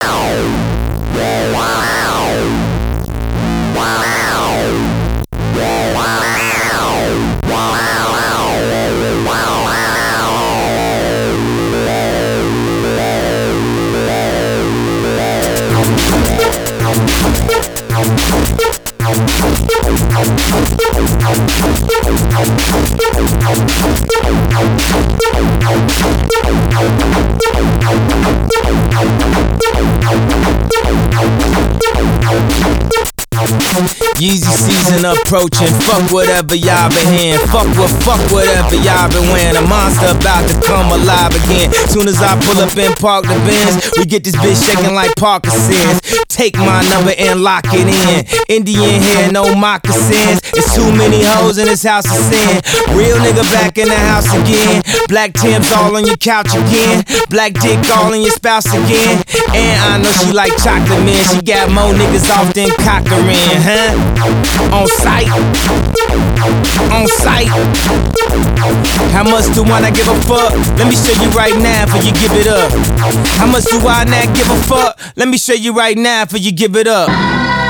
Yeezy season approaching, fuck whatever y'all been hearing. Fuck whatever y'all been wearing. A monster about to come alive again. Soon as I pull up and park the Benz, we get this bitch shaking like Parkinson's. Take my number and lock it in. Indian hair, no moccasins. It's too many hoes in this house of sin. Real nigga back in the house again. Black Tim's all on your couch again. Black dick all in your spouse again. And I know she like chocolate, man. She got more niggas off than Cochran, huh? On sight, on sight. How much do I not give a fuck? Let me show you right now before you give it up. How much do I not give a fuck? Let me show you right now before you give it up.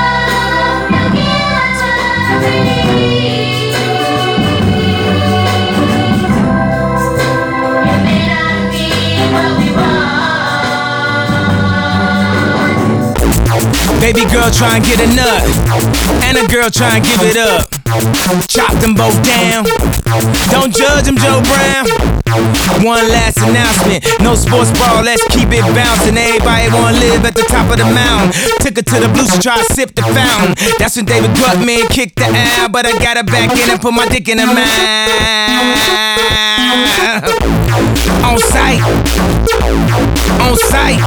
Baby girl try and get a nut, and a girl try and give it up. Chop them both down. Don't judge them, Joe Brown. One last announcement, no sports ball, let's keep it bouncing. Everybody wanna live at the top of the mountain. Took her to the blues to try to sip the fountain. That's when David Gutman kicked the out, but I got her back in and put my dick in her mouth. On sight, on sight.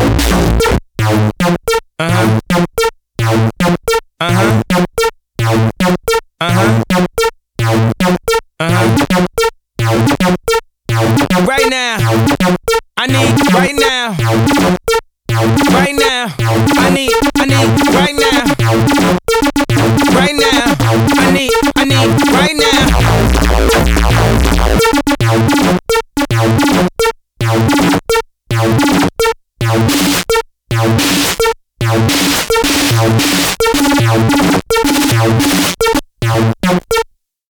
Uh-huh. Uh-huh. Uh-huh. Uh-huh. Right now, I need right now.